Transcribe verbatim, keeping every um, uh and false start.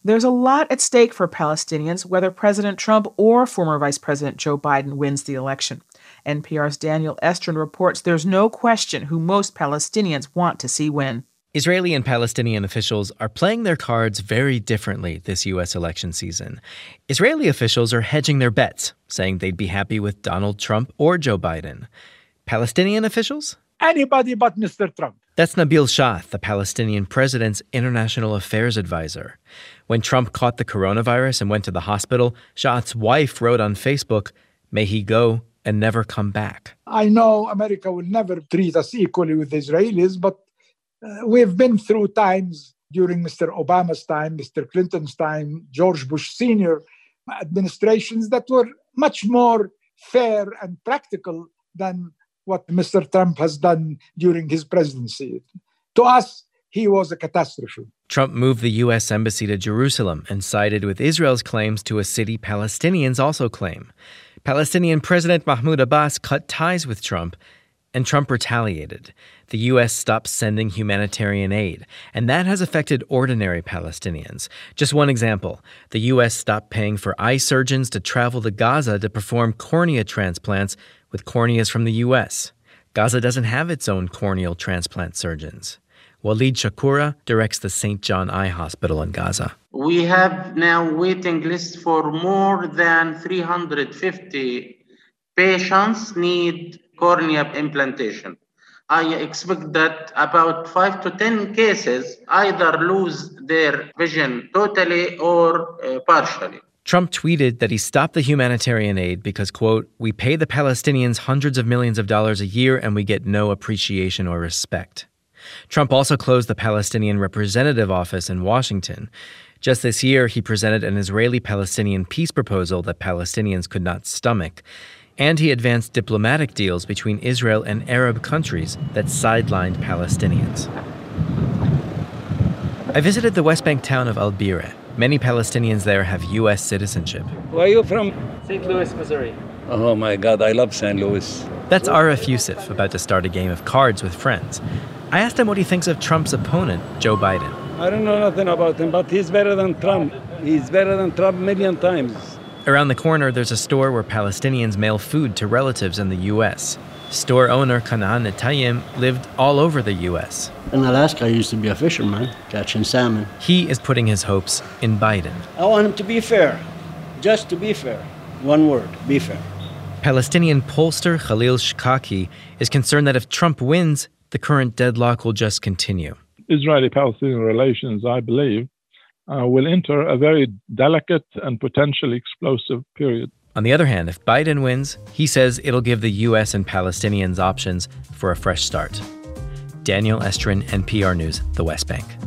There's a lot at stake for Palestinians, whether President Trump or former Vice President Joe Biden wins the election. N P R's Daniel Estrin reports there's no question who most Palestinians want to see win. Israeli and Palestinian officials are playing their cards very differently this U S election season. Israeli officials are hedging their bets, saying they'd be happy with Donald Trump or Joe Biden. Palestinian officials? Anybody but Mister Trump. That's Nabil Shaath, the Palestinian president's international affairs advisor. When Trump caught the coronavirus and went to the hospital, Shaath's wife wrote on Facebook, "May he go and never come back." I know America will never treat us equally with the Israelis, but uh, we've been through times during Mister Obama's time, Mister Clinton's time, George Bush Senior administrations that were much more fair and practical than what Mister Trump has done during his presidency. To us, he was a catastrophe. Trump moved the U S embassy to Jerusalem and sided with Israel's claims to a city Palestinians also claim. Palestinian President Mahmoud Abbas cut ties with Trump, and Trump retaliated. The U S stopped sending humanitarian aid, and that has affected ordinary Palestinians. Just one example, the U S stopped paying for eye surgeons to travel to Gaza to perform cornea transplants with corneas from the U S. Gaza doesn't have its own corneal transplant surgeons. Walid Shakura directs the Saint John Eye Hospital in Gaza. We have now waiting lists for more than three hundred fifty patients need cornea implantation. I expect that about five to ten cases either lose their vision totally or uh, partially. Trump tweeted that he stopped the humanitarian aid because, quote, "We pay the Palestinians hundreds of millions of dollars a year and we get no appreciation or respect." Trump also closed the Palestinian Representative Office in Washington. Just this year, he presented an Israeli-Palestinian peace proposal that Palestinians could not stomach. And he advanced diplomatic deals between Israel and Arab countries that sidelined Palestinians. I visited the West Bank town of Al-Bireh. Many Palestinians there have U S citizenship. Where are you from? Saint Louis, Missouri. Oh my God, I love Saint Louis. That's Arif Youssef, about to start a game of cards with friends. I asked him what he thinks of Trump's opponent, Joe Biden. I don't know nothing about him, but he's better than Trump. He's better than Trump a million times. Around the corner, there's a store where Palestinians mail food to relatives in the U S. Store owner Kanaan Netayim lived all over the U S. In Alaska, I used to be a fisherman, catching salmon. He is putting his hopes in Biden. I want him to be fair, just to be fair. One word, be fair. Palestinian pollster Khalil Shkaki is concerned that if Trump wins, the current deadlock will just continue. Israeli-Palestinian relations, I believe, uh, will enter a very delicate and potentially explosive period. On the other hand, if Biden wins, he says it'll give the U S and Palestinians options for a fresh start. Daniel Estrin, N P R News, the West Bank.